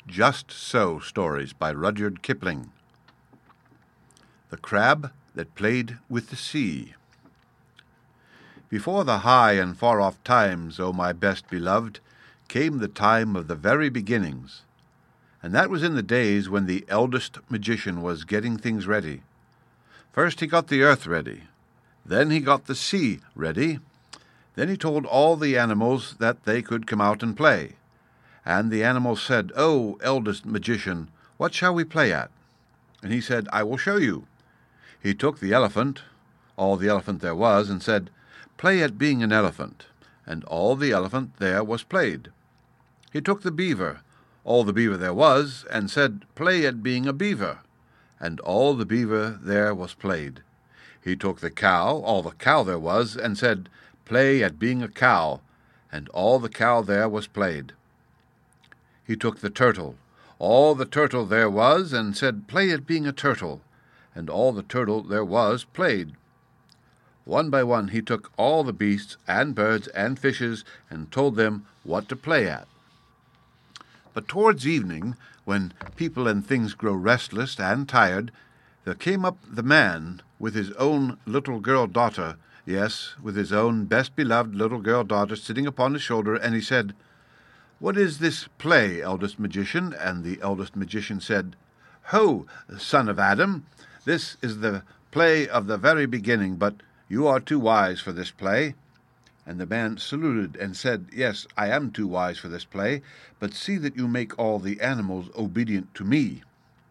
Just So Stories by Rudyard Kipling. The Crab That Played with the Sea. Before the high and far-off times, O my best beloved, came the time of the very beginnings, and that was in the days when the eldest magician was getting things ready. First he got the earth ready, then he got the sea ready, then he told all the animals that they could come out and play. And the animals said, "O eldest magician, what shall we play at?" And he said, "I will show you." He took the elephant, all the elephant there was, and said, "Play at being an elephant." And all the elephant there was played. He took the beaver, all the beaver there was, and said, "Play at being a beaver." And all the beaver there was played. He took the cow, all the cow there was, and said, "Play at being a cow." And all the cow there was played. He took the turtle, all the turtle there was, and said, "Play at being a turtle." And all the turtle there was played. One by one he took all the beasts and birds and fishes and told them what to play at. But towards evening, when people and things grow restless and tired, there came up the man with his own little girl-daughter, yes, with his own best-beloved little girl-daughter sitting upon his shoulder, and he said, "What is this play, eldest magician?" And the eldest magician said, "Ho, son of Adam, this is the play of the very beginning, but you are too wise for this play." And the man saluted and said, "Yes, I am too wise for this play, but see that you make all the animals obedient to me."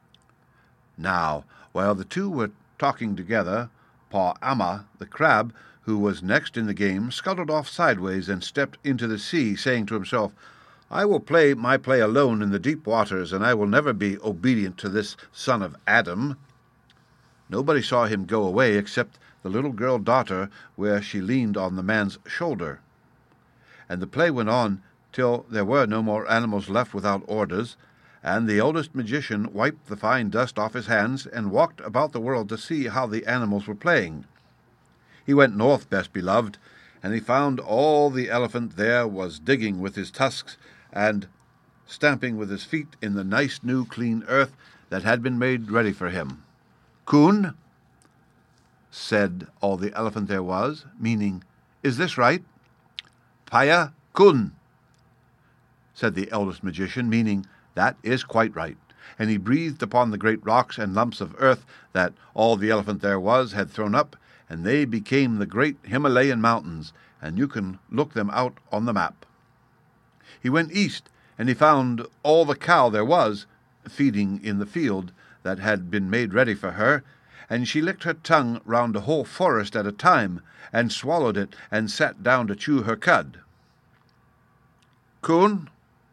Now, while the two were talking together, Pa-ama, the crab, who was next in the game, scuttled off sideways and stepped into the sea, saying to himself, "I will play my play alone in the deep waters, and I will never be obedient to this son of Adam." Nobody saw him go away except the little girl-daughter, where she leaned on the man's shoulder. And the play went on till there were no more animals left without orders, and the eldest magician wiped the fine dust off his hands and walked about the world to see how the animals were playing. He went north, best beloved, and he found all the elephant there was digging with his tusks and stamping with his feet in the nice new clean earth that had been made ready for him. "Coon," said all the elephant there was, meaning, "Is this right?" "Paya kun," said the eldest magician, meaning, "That is quite right." And he breathed upon the great rocks and lumps of earth that all the elephant there was had thrown up, and they became the great Himalayan mountains, and you can look them out on the map. He went east, and he found all the cow there was feeding in the field that had been made ready for her, and she licked her tongue round a whole forest at a time, and swallowed it, and sat down to chew her cud. "Coon,"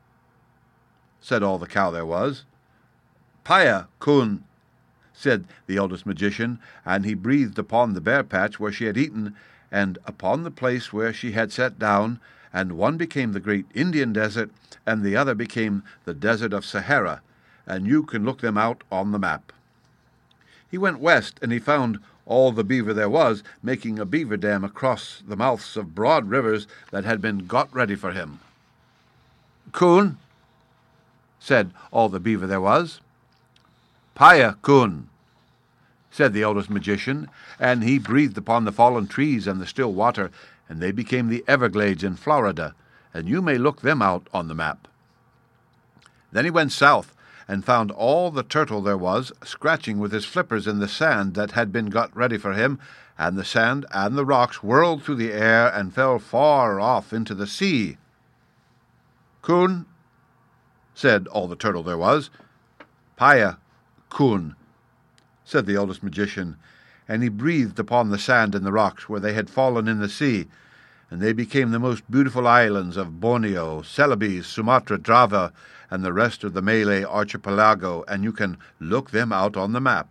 said all the cow there was. "Paya kun," said the eldest magician, and he breathed upon the bare patch where she had eaten, and upon the place where she had sat down, and one became the great Indian desert, and the other became the desert of Sahara, and you can look them out on the map. He went west, and he found all the beaver there was making a beaver dam across the mouths of broad rivers that had been got ready for him. "Coon," said all the beaver there was. "Paya kun," said the eldest magician, and he breathed upon the fallen trees and the still water, and they became the Everglades in Florida, and you may look them out on the map. Then he went south, and found all the turtle there was scratching with his flippers in the sand that had been got ready for him, and the sand and the rocks whirled through the air and fell far off into the sea. "Coon," said all the turtle there was. "Paya kun," said the eldest magician, and he breathed upon the sand and the rocks where they had fallen in the sea, and they became the most beautiful islands of Borneo, Celebes, Sumatra, Java, and the rest of the Malay archipelago, and you can look them out on the map.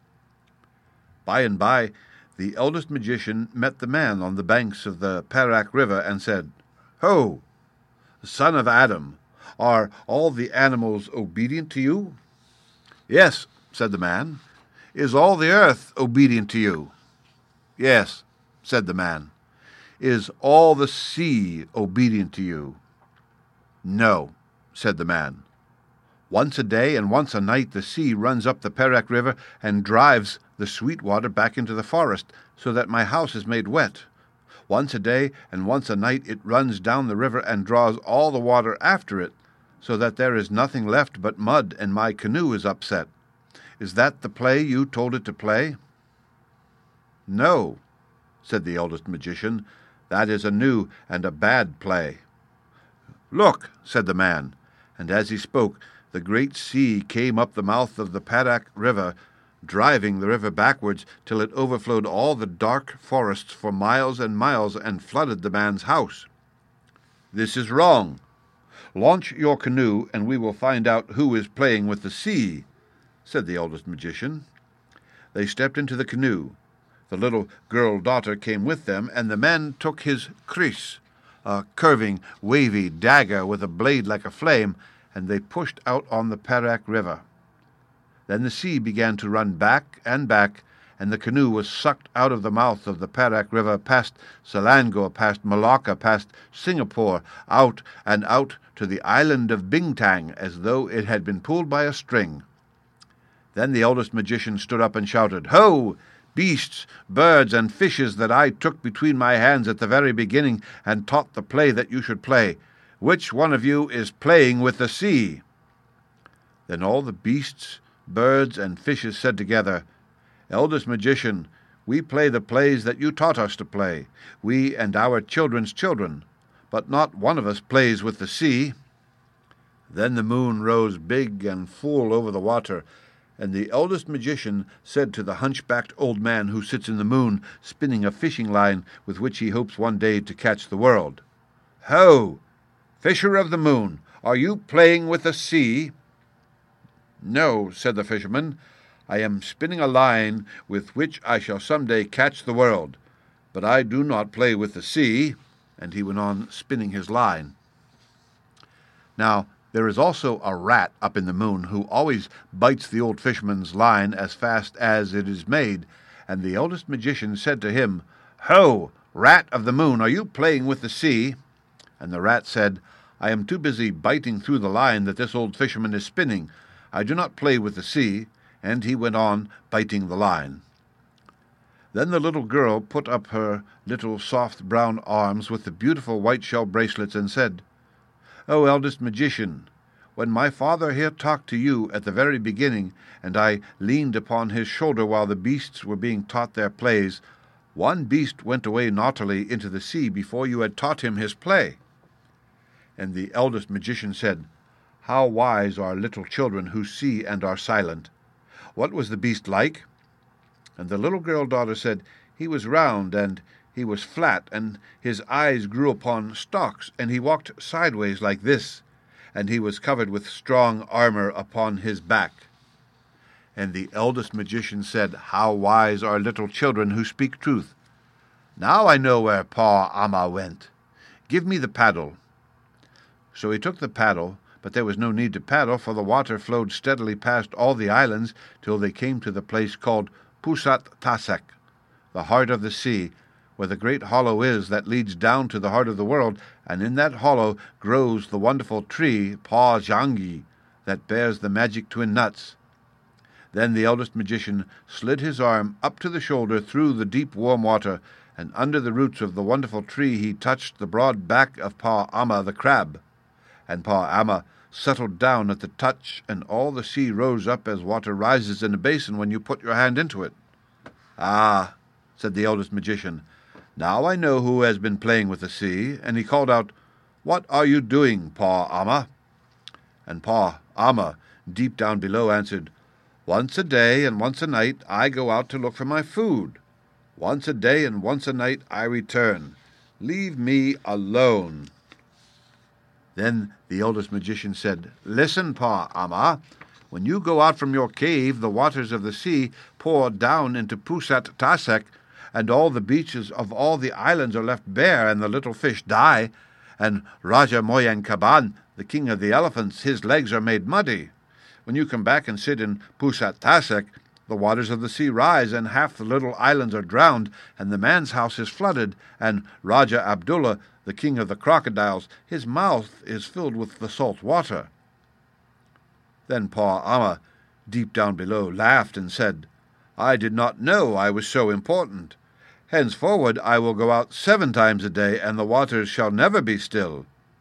By and by, the eldest magician met the man on the banks of the Perak River and said, "Ho, son of Adam, are all the animals obedient to you?" "Yes," said the man. "Is all the earth obedient to you?" "Yes," said the man. "Is all the sea obedient to you?" "No," said the man. Once a day and once a night the sea runs up the Perak River and drives the sweet water back into the forest, so that my house is made wet. Once a day and once a night it runs down the river and draws all the water after it, so that there is nothing left but mud, and my canoe is upset. Is that the play you told it to play?" "No," said the eldest magician, "that is a new and a bad play." "Look," said the man, and as he spoke, the great sea came up the mouth of the Perak River, driving the river backwards till it overflowed all the dark forests for miles and miles and flooded the man's house. "This is wrong. Launch your canoe, and we will find out who is playing with the sea," said the eldest magician. They stepped into the canoe. The little girl-daughter came with them, and the man took his kris, a curving, wavy dagger with a blade like a flame, and they pushed out on the Perak River. Then the sea began to run back and back, and the canoe was sucked out of the mouth of the Perak River, past Selangor, past Malacca, past Singapore, out and out to the island of Bintang, as though it had been pulled by a string. Then the eldest magician stood up and shouted, "Ho! Beasts, birds, and fishes that I took between my hands at the very beginning and taught the play that you should play. Which one of you is playing with the sea?" Then all the beasts, birds, and fishes said together, "Eldest magician, we play the plays that you taught us to play, we and our children's children, but not one of us plays with the sea." Then the moon rose big and full over the water, and the eldest magician said to the hunchbacked old man who sits in the moon, spinning a fishing line with which he hopes one day to catch the world, "Ho! Fisher of the moon, are you playing with the sea?" "No," said the fisherman, "I am spinning a line with which I shall some day catch the world, but I do not play with the sea," and he went on spinning his line. Now there is also a rat up in the moon who always bites the old fisherman's line as fast as it is made, and the eldest magician said to him, "Ho, rat of the moon, are you playing with the sea?" And the rat said, "I am too busy biting through the line that this old fisherman is spinning. I do not play with the sea," and he went on biting the line. Then the little girl put up her little soft brown arms with the beautiful white shell bracelets and said, "O eldest magician, when my father here talked to you at the very beginning, and I leaned upon his shoulder while the beasts were being taught their plays, one beast went away naughtily into the sea before you had taught him his play." And the eldest magician said, "How wise are little children who see and are silent! What was the beast like?" And the little girl-daughter said, "He was round, and he was flat, and his eyes grew upon stalks, and he walked sideways like this, and he was covered with strong armor upon his back." And the eldest magician said, "How wise are little children who speak truth! Now I know where Pa Ama went. Give me the paddle." So he took the paddle, but there was no need to paddle, for the water flowed steadily past all the islands till they came to the place called Pusat Tasek, the heart of the sea, where the great hollow is that leads down to the heart of the world, and in that hollow grows the wonderful tree Pa Jangi, that bears the magic twin nuts. Then the eldest magician slid his arm up to the shoulder through the deep warm water, and under the roots of the wonderful tree he touched the broad back of Pa Ama the crab. And Pa Ama settled down at the touch, and all the sea rose up as water rises in a basin when you put your hand into it. "Ah," said the eldest magician, "now I know who has been playing with the sea." And he called out, "What are you doing, Pa Ama?" And Pa Ama, deep down below, answered, "Once a day and once a night I go out to look for my food. Once a day and once a night I return. Leave me alone." Then the eldest magician said, "Listen, Pa Ama. When you go out from your cave, the waters of the sea pour down into Pusat Tasek, and all the beaches of all the islands are left bare, and the little fish die, and Raja Moyang Kaban, the king of the elephants, his legs are made muddy. When you come back and sit in Pusat Tasek, the waters of the sea rise, and half the little islands are drowned, and the man's house is flooded, and Raja Abdullah, the king of the crocodiles, his mouth is filled with the salt water." Then Pa Amma, deep down below, laughed and said, "I did not know I was so important. Henceforward I will go out 7 times a day, and the waters shall never be still."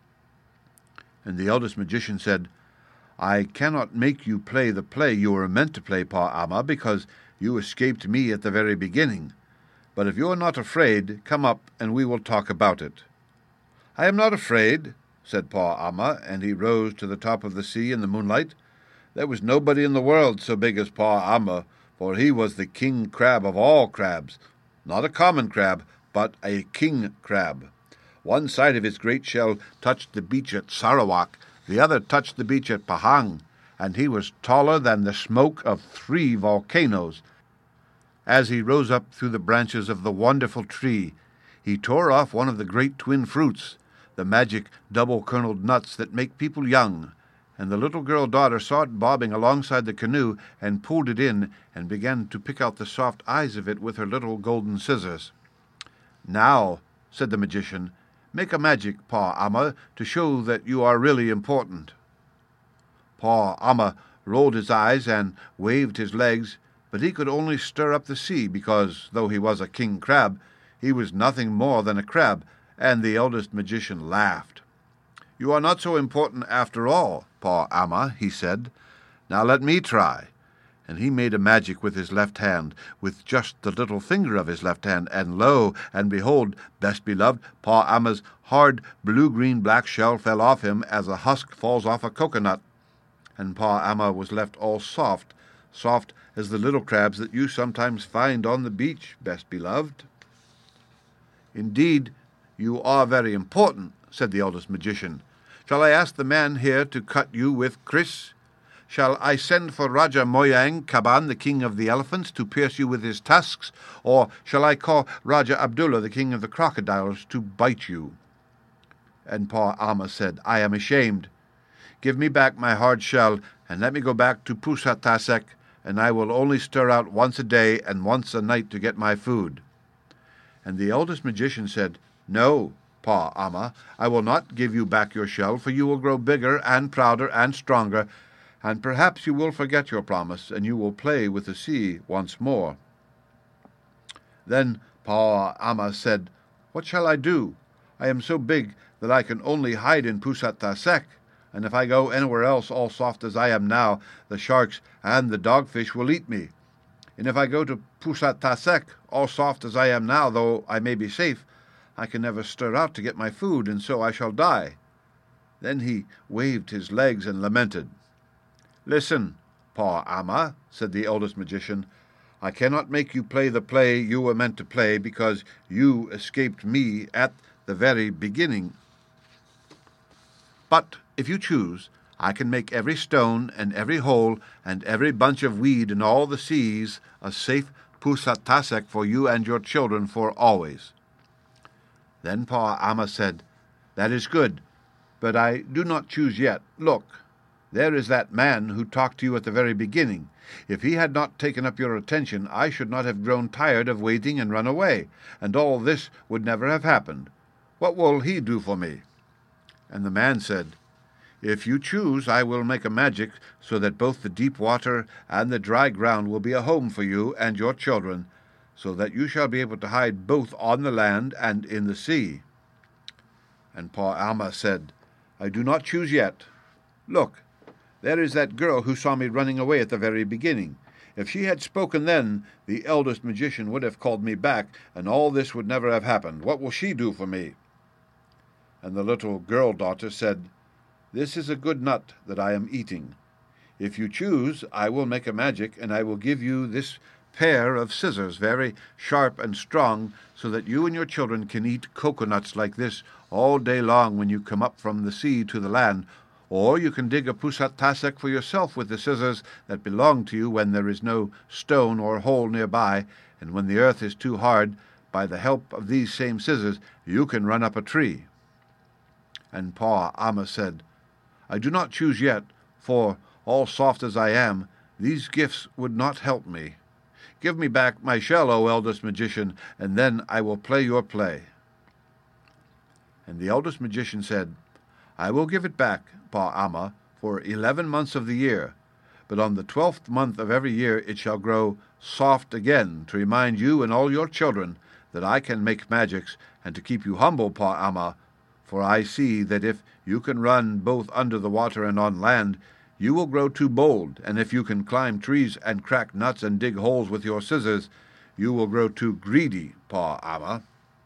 And the eldest magician said, "I cannot make you play the play you were meant to play, Pa Amma, because you escaped me at the very beginning. But if you are not afraid, come up and we will talk about it." "I am not afraid," said Pa Amma, and he rose to the top of the sea in the moonlight. There was nobody in the world so big as Pa Amma, for he was the king crab of all crabs, not a common crab, but a king crab. One side of his great shell touched the beach at Sarawak, the other touched the beach at Pahang, and he was taller than the smoke of 3 volcanoes. As he rose up through the branches of the wonderful tree, he tore off one of the great twin fruits, the magic double-kerneled nuts that make people young, and the little girl-daughter saw it bobbing alongside the canoe and pulled it in and began to pick out the soft eyes of it with her little golden scissors. "Now," said the magician, "make a magic, Pa Amma, to show that you are really important." Pa Amma rolled his eyes and waved his legs, but he could only stir up the sea, because, though he was a king crab, he was nothing more than a crab, and the eldest magician laughed. "You are not so important after all, Pa Amma," he said. "Now let me try." And he made a magic with his left hand, with just the little finger of his left hand, and lo, and behold, best beloved, Pa Amma's hard blue-green-black shell fell off him as a husk falls off a coconut, and Pa Amma was left all soft, soft as the little crabs that you sometimes find on the beach, best beloved. "Indeed, you are very important," said the eldest magician. "Shall I ask the man here to cut you with kris? Shall I send for Raja Moyang Kaban, the king of the elephants, to pierce you with his tusks, or shall I call Raja Abdullah, the king of the crocodiles, to bite you?" And Pa Amma said, "I am ashamed. Give me back my hard shell, and let me go back to Pusat Tasek, and I will only stir out once a day and once a night to get my food." And the eldest magician said, "No, Pa Amma, I will not give you back your shell, for you will grow bigger and prouder and stronger, and perhaps you will forget your promise, and you will play with the sea once more." Then Pa Amma said, "What shall I do? I am so big that I can only hide in Pusat Tasek, and if I go anywhere else all soft as I am now, the sharks and the dogfish will eat me. And if I go to Pusat Tasek, all soft as I am now, though I may be safe, I can never stir out to get my food, and so I shall die." Then he waved his legs and lamented. "Listen, Pa Amma," said the eldest magician, "I cannot make you play the play you were meant to play, because you escaped me at the very beginning. But if you choose, I can make every stone and every hole and every bunch of weed in all the seas a safe Pusat Tasek for you and your children for always." Then Pa Amma said, "That is good, but I do not choose yet. Look, there is that man who talked to you at the very beginning. If he had not taken up your attention, I should not have grown tired of waiting and run away, and all this would never have happened. What will he do for me?" And the man said, "If you choose, I will make a magic so that both the deep water and the dry ground will be a home for you and your children, so that you shall be able to hide both on the land and in the sea." And Pa Amma said, "I do not choose yet. Look, there is that girl who saw me running away at the very beginning. If she had spoken then, the eldest magician would have called me back, and all this would never have happened. What will she do for me?" And the little girl-daughter said, "This is a good nut that I am eating. If you choose, I will make a magic, and I will give you this pair of scissors, very sharp and strong, so that you and your children can eat coconuts like this all day long when you come up from the sea to the land, or you can dig a Pusat Tasek for yourself with the scissors that belong to you when there is no stone or hole nearby, and when the earth is too hard, by the help of these same scissors you can run up a tree." And Pa Amma said, "I do not choose yet, for, all soft as I am, these gifts would not help me. Give me back my shell, O eldest magician, and then I will play your play." And the eldest magician said, "I will give it back, Pa Amma, for 11 months of the year, but on the 12th month of every year it shall grow soft again, to remind you and all your children that I can make magics, and to keep you humble, Pa Ama, for I see that if you can run both under the water and on land, you will grow too bold, and if you can climb trees and crack nuts and dig holes with your scissors, you will grow too greedy, Pa Ama."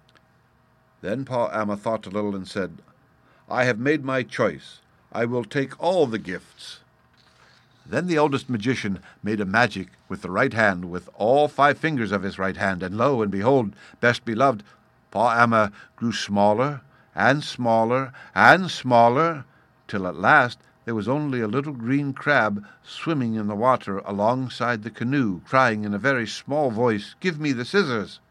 Then Pa Ama thought a little and said, "I have made my choice. I will take all the gifts." Then the eldest magician made a magic with the right hand, with all 5 fingers of his right hand, and lo and behold, best beloved, Pa Ama grew smaller and smaller and smaller, till at last there was only a little green crab swimming in the water alongside the canoe, crying in a very small voice, "Give me the scissors."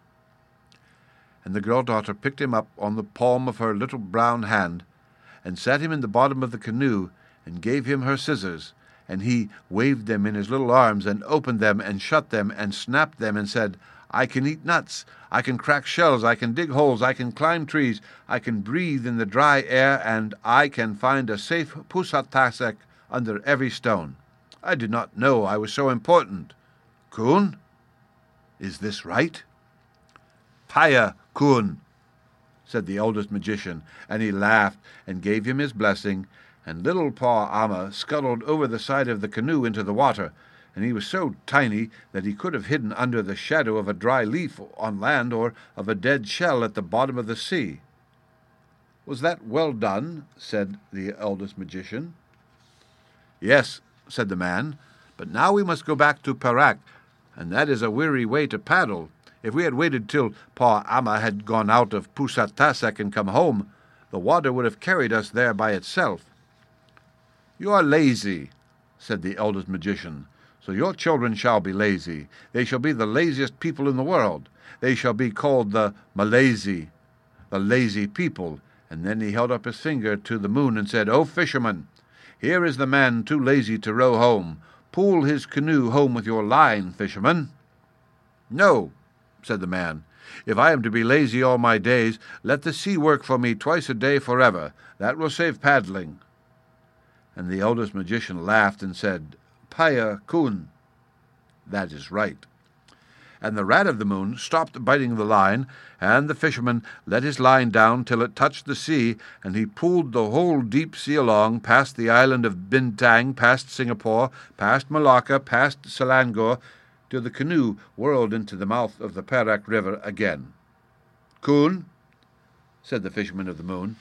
And the girl-daughter picked him up on the palm of her little brown hand, and sat him in the bottom of the canoe, and gave him her scissors, and he waved them in his little arms, and opened them, and shut them, and snapped them, and said, "I can eat nuts, I can crack shells, I can dig holes, I can climb trees, I can breathe in the dry air, and I can find a safe Pusatasek under every stone. I did not know I was so important. Kun, is this right?" "Paya, Kun," said the eldest magician, and he laughed and gave him his blessing, and little Pa Ama scuttled over the side of the canoe into the water, and he was so tiny that he could have hidden under the shadow of a dry leaf on land or of a dead shell at the bottom of the sea. "Was that well done?" said the eldest magician. "Yes," said the man, "but now we must go back to Perak, and that is a weary way to paddle. If we had waited till Pa Ama had gone out of Pusatasek and come home, the water would have carried us there by itself." "You are lazy," said the eldest magician, "so your children shall be lazy. They shall be the laziest people in the world. They shall be called the Malazi, the lazy people." And then he held up his finger to the moon and said, "O fisherman, here is the man too lazy to row home. Pull his canoe home with your line, fisherman." "No," said the man. "If I am to be lazy all my days, let the sea work for me twice a day forever. That will save paddling." And the eldest magician laughed and said, "Paya Kun, that is right." And the rat of the moon stopped biting the line, and the fisherman let his line down till it touched the sea, and he pulled the whole deep sea along, past the island of Bintang, past Singapore, past Malacca, past Selangor, till the canoe whirled into the mouth of the Perak River again. "Kun," said the fisherman of the moon.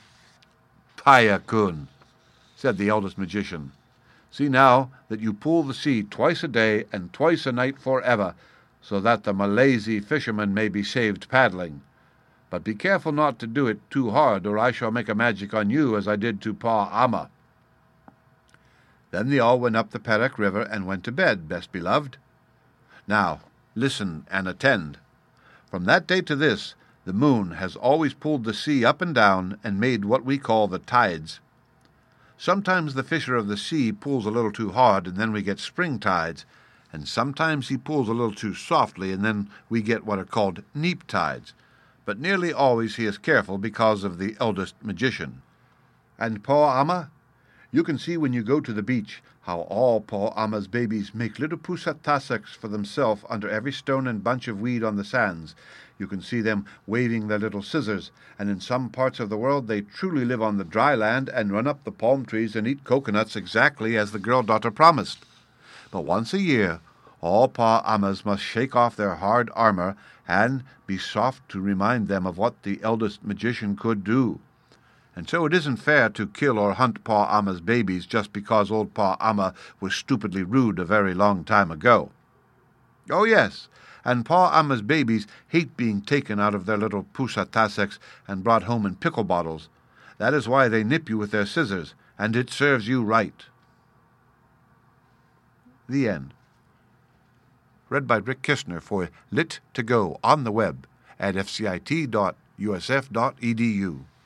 "Paya Kun," said the eldest magician. "See now that you pull the sea twice a day and twice a night forever, so that the Malazi fisherman may be saved paddling. But be careful not to do it too hard, or I shall make a magic on you as I did to Pa Ama." Then they all went up the Perak River and went to bed, best beloved. Now, listen and attend. From that day to this, the moon has always pulled the sea up and down and made what we call the tides. Sometimes the fisher of the sea pulls a little too hard, and then we get spring tides, and sometimes he pulls a little too softly, and then we get what are called neap tides. But nearly always he is careful because of the eldest magician. And Pa Ama, you can see when you go to the beach how all Pa Ama's babies make little Pusataseks for themselves under every stone and bunch of weed on the sands. You can see them waving their little scissors, and in some parts of the world they truly live on the dry land and run up the palm trees and eat coconuts exactly as the girl-daughter promised. But once a year, all Pa Amas must shake off their hard armor and be soft to remind them of what the eldest magician could do. And so it isn't fair to kill or hunt Pa Ama's babies just because old Pa Ama was stupidly rude a very long time ago. Oh yes, and Pa Ama's babies hate being taken out of their little Pusataseks and brought home in pickle bottles. That is why they nip you with their scissors, and it serves you right. The end. Read by Rick Kistner for Lit2Go on the web at fcit.usf.edu.